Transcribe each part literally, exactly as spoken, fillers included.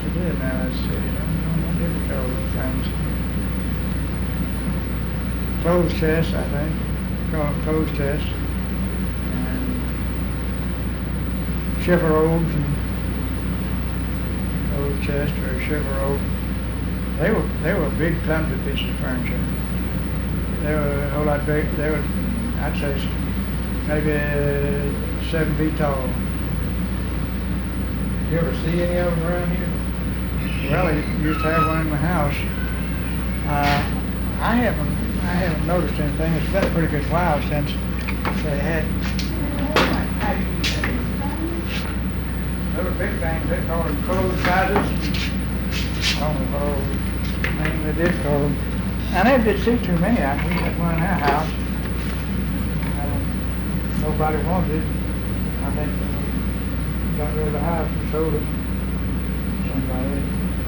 it is now. Let's see. What did we call those things? Clothes chest, I think. Call them clothes chest. And chivalrobes and clothes chest or chivalrobe. They were they were big, clumsy pieces of furniture. They were a whole lot big. They were, I'd say, maybe seven feet tall. You ever see any of them around here? Well, I used to have one in the house. Uh, I haven't, I haven't noticed anything. It's been a pretty good while since they had. They were big things. They called them clothes sizes. I don't know what name they did call them. I never did see too many. I mean, we had one in our house. Uh, nobody wanted it. I think we got rid of the house and sold it. Somebody.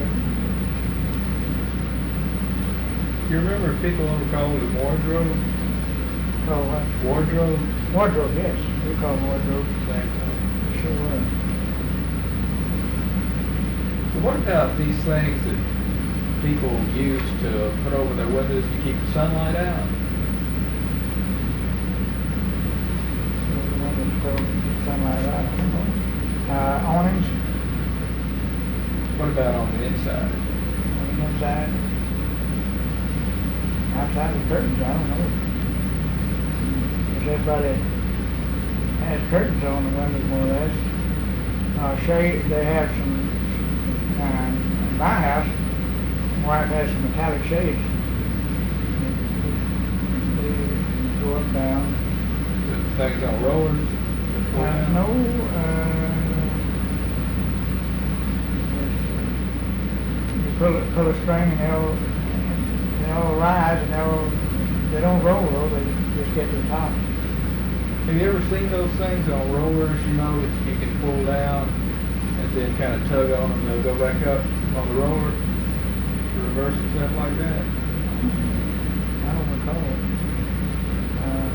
You remember people ever called it wardrobe? Call what? Wardrobe? Wardrobe, yes. We call them wardrobe. Same thing. Sure was. So what about these things that people use to put over their windows to keep the sunlight out? Sunlight out, I don't know. Uh, awnings. What about on the inside? On the inside. Outside the curtains, I don't know. Because everybody has curtains on the windows more or less. Uh, shade, they have some, uh, in my house, my wife has some metallic shades. They go up and down. The things on rollers? Uh, no, uh, you pull, it- pull a string and they'll, they'll rise and they'll, they don't roll though, they just get to the top. Have you ever seen those things on rollers, you know, that you can pull down and then kind of tug on them and they'll go back up on the roller to reverse itself like that? I don't recall it. Uh,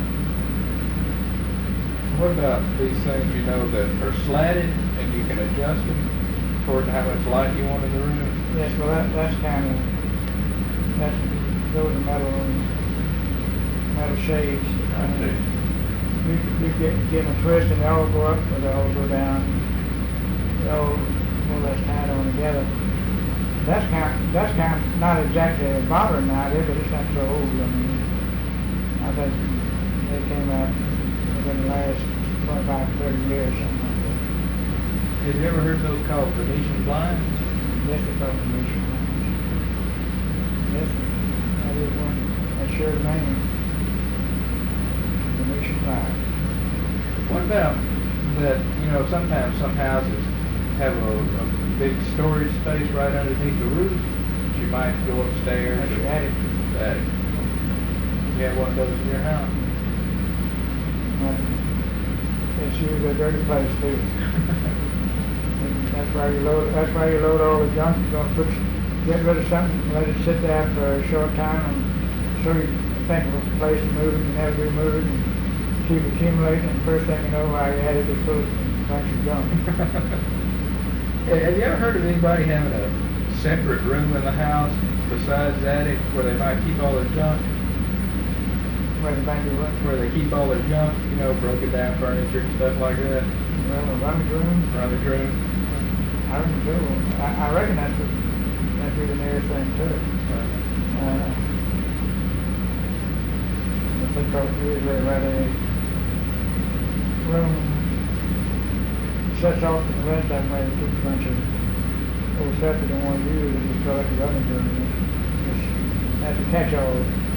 What about these things, you know, that are slatted and you can adjust them according to how much light you want in the room? yes, well that, that's kind of, that's, those are metal, metal shades. I see. You, you get, give them a twist and they all go up or they all go down. They all more or less tied on together. That's kind of, that's kind of not exactly a modern idea, but it's not so old. I mean, I think they came out within the last twenty-five, thirty years, something like that. Have you ever heard those called Venetian blinds? Yes, they call them Venetian blinds. Yes, that is one, that's sure the name. Venetian blinds. What about that, you know, sometimes some houses have a, a big storage space right underneath the roof. You might go upstairs. That's your attic. Attic. You have one of those in your house? It's usually a dirty place too. And that's why you load, that's why you load all the junk. You're gonna put, get rid of something, let it sit there for a short time and so you think of a place to move it, you never do move it and keep accumulating and first thing you know, while you had it just full of a bunch of junk. Hey, have you ever heard of anybody having a separate room in the house besides the attic where they might keep all their junk? Where the bank is what? Where they keep all their junk, you know, broken down furniture and stuff like that? Well, a rummage room. Rummage room? I don't know. I, I reckon that's the, that'd be the nearest thing to it. Uh, I think I'll usually rent a room sets off from the rest of them, where you keep a bunch of old stuff you don't want to use and just call it the rummage room. It's, it's, that's a catch-all